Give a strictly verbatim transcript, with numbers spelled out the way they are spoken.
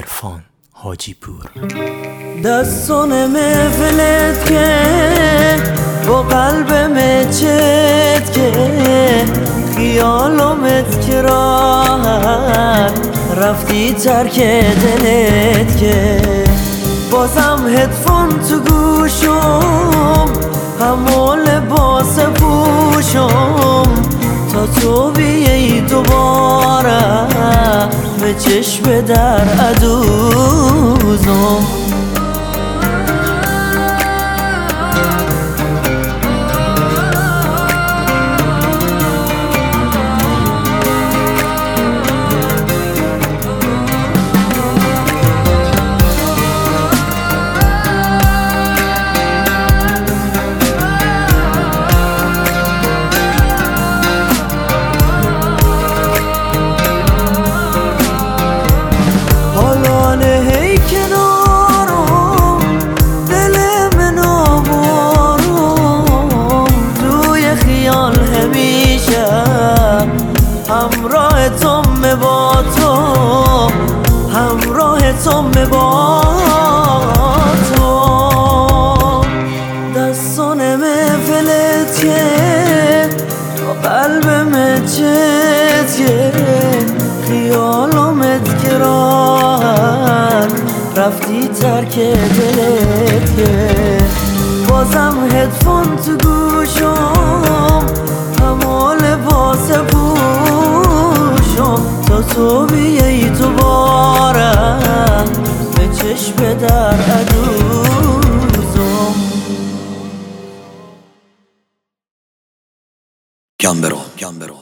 عرفان حاجی پور. دستان محفلت که با قلب مچت که خیالومت که راحت رفتی ترک دلت که بازم هدفون تو گوشم همون لباس پوشم تا تو بیایی دوباره به چشم در عدوزم. همراه تو با تو همراه تو با تو دستان محفلت که با قلب مچت که خیالومت که راحت رفتی ترک دلت که بازم هدفون تو گوشم همون لباس پوشم تا تو بیایی دوباره به چشم در عدوزم. گمبرو گمبرو